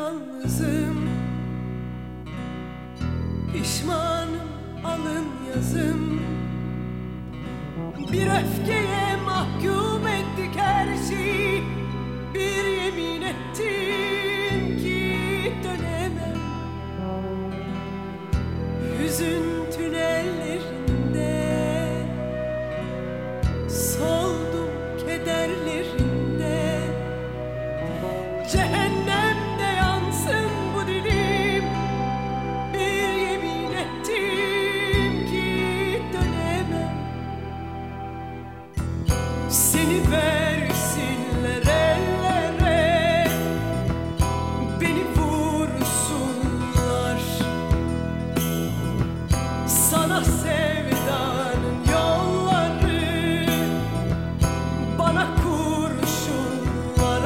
yalnızım. Pişmanım alın yazım. Bir öfkeye mahkum ettik her şeyi. Bir yemin ettim ki dönemem. Hüzün tünellerinde soldum kederlerinde. Cehennemde yansın bu dilim. Bir yemin ettim ki dönemem. Seni versinler ellere, beni vursunlar. Sana sevdanın yolları, bana kurşunlar.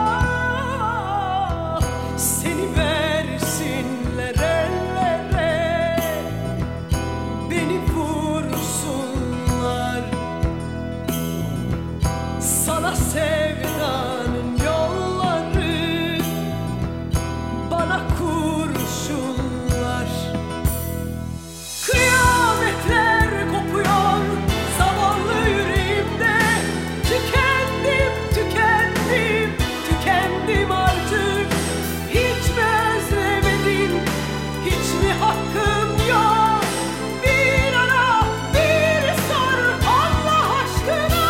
Ah, seni versinler ellere, beni vursunlar. Sana sevdanın yolları, bana kurşunlar. Kıyametler kopuyor zavallı yüreğimde. Tükendim, tükendim, tükendim artık. Hiç mi özlemedin, hiç mi hakkım yok? Bir ara, bir sor Allah aşkına.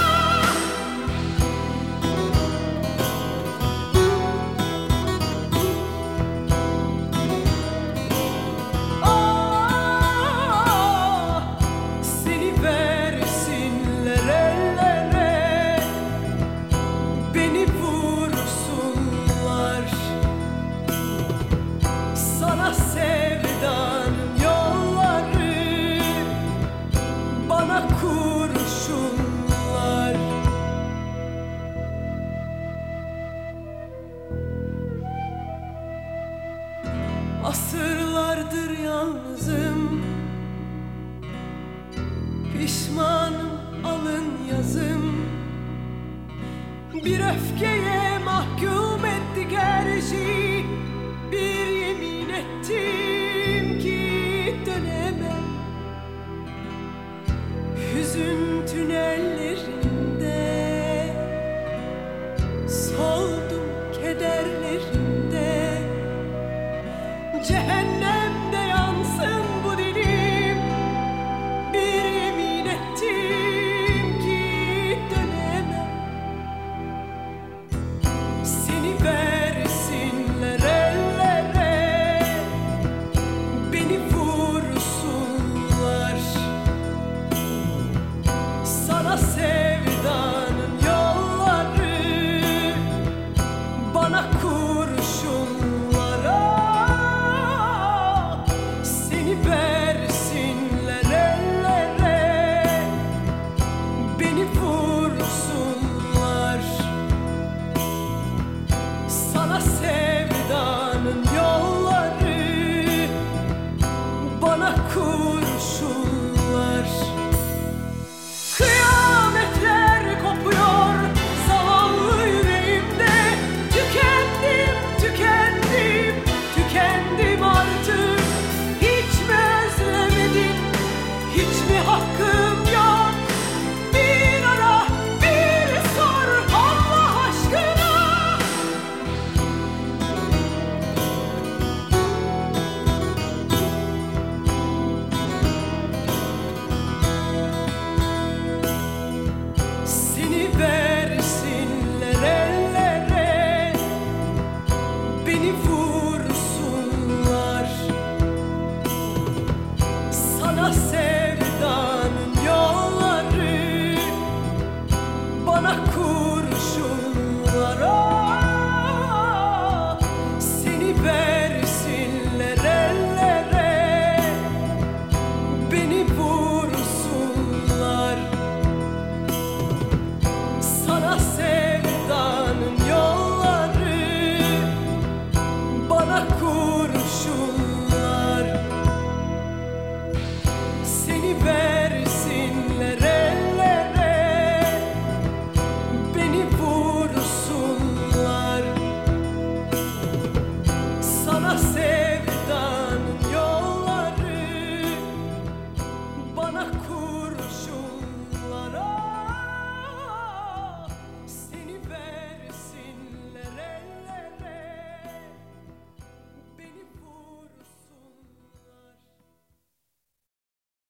Ah, seni versinler ellere, beni vursunlar. Sana sevdanın yolları, bana kurşunlar. Asırlardır yalnızım. Pişmanım alın yazım. Bir öfkeye mahkum ettik her şeyi. Bir yemin ettim